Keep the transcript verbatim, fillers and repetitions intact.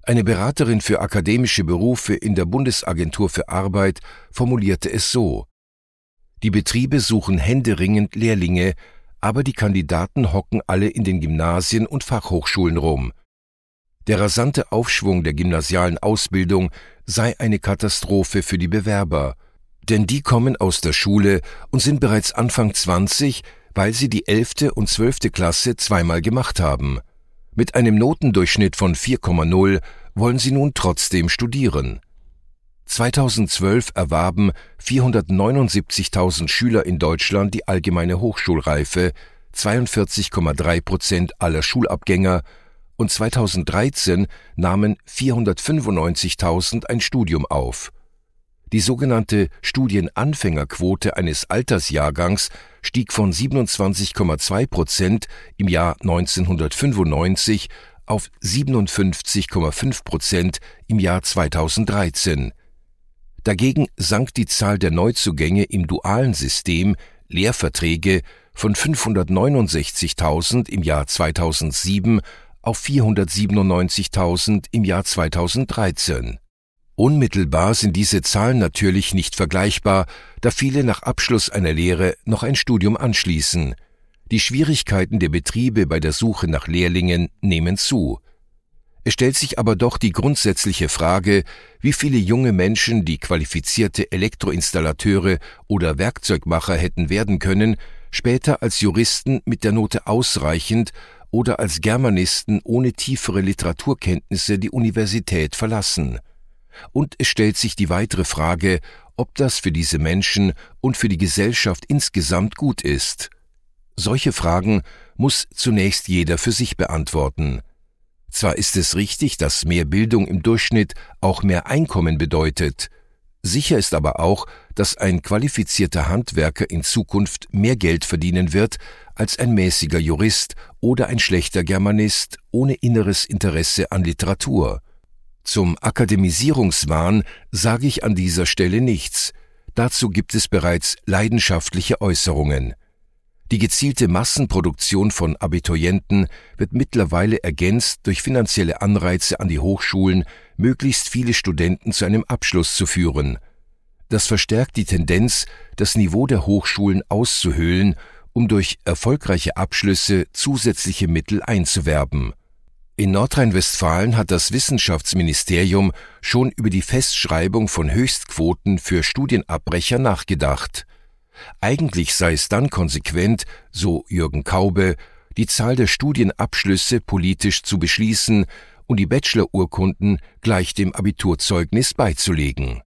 Eine Beraterin für akademische Berufe in der Bundesagentur für Arbeit formulierte es so: Die Betriebe suchen händeringend Lehrlinge, aber die Kandidaten hocken alle in den Gymnasien und Fachhochschulen rum. Der rasante Aufschwung der gymnasialen Ausbildung sei eine Katastrophe für die Bewerber, denn die kommen aus der Schule und sind bereits Anfang zwanzig, weil sie die elfte und zwölfte Klasse zweimal gemacht haben. Mit einem Notendurchschnitt von vier Komma null wollen sie nun trotzdem studieren. zweitausendzwölf erwarben vierhundertneunundsiebzigtausend Schüler in Deutschland die allgemeine Hochschulreife, zweiundvierzig Komma drei Prozent aller Schulabgänger, und zweitausenddreizehn nahmen vierhundertfünfundneunzigtausend ein Studium auf. Die sogenannte Studienanfängerquote eines Altersjahrgangs stieg von siebenundzwanzig Komma zwei Prozent im Jahr neunzehnhundertfünfundneunzig auf siebenundfünfzig Komma fünf Prozent im Jahr zweitausenddreizehn. Dagegen sank die Zahl der Neuzugänge im dualen System, Lehrverträge, von fünfhundertneunundsechzigtausend im Jahr zweitausendsieben auf vierhundertsiebenundneunzigtausend im Jahr zweitausenddreizehn. Unmittelbar sind diese Zahlen natürlich nicht vergleichbar, da viele nach Abschluss einer Lehre noch ein Studium anschließen. Die Schwierigkeiten der Betriebe bei der Suche nach Lehrlingen nehmen zu. Es stellt sich aber doch die grundsätzliche Frage, wie viele junge Menschen, die qualifizierte Elektroinstallateure oder Werkzeugmacher hätten werden können, später als Juristen mit der Note ausreichend oder als Germanisten ohne tiefere Literaturkenntnisse die Universität verlassen. Und es stellt sich die weitere Frage, ob das für diese Menschen und für die Gesellschaft insgesamt gut ist. Solche Fragen muss zunächst jeder für sich beantworten. Zwar ist es richtig, dass mehr Bildung im Durchschnitt auch mehr Einkommen bedeutet. Sicher ist aber auch, dass ein qualifizierter Handwerker in Zukunft mehr Geld verdienen wird als ein mäßiger Jurist oder ein schlechter Germanist ohne inneres Interesse an Literatur. Zum Akademisierungswahn sage ich an dieser Stelle nichts. Dazu gibt es bereits leidenschaftliche Äußerungen. Die gezielte Massenproduktion von Abiturienten wird mittlerweile ergänzt durch finanzielle Anreize an die Hochschulen, möglichst viele Studenten zu einem Abschluss zu führen. Das verstärkt die Tendenz, das Niveau der Hochschulen auszuhöhlen, um durch erfolgreiche Abschlüsse zusätzliche Mittel einzuwerben. In Nordrhein-Westfalen hat das Wissenschaftsministerium schon über die Festschreibung von Höchstquoten für Studienabbrecher nachgedacht. Eigentlich sei es dann konsequent, so Jürgen Kaube, die Zahl der Studienabschlüsse politisch zu beschließen und die Bachelorurkunden gleich dem Abiturzeugnis beizulegen.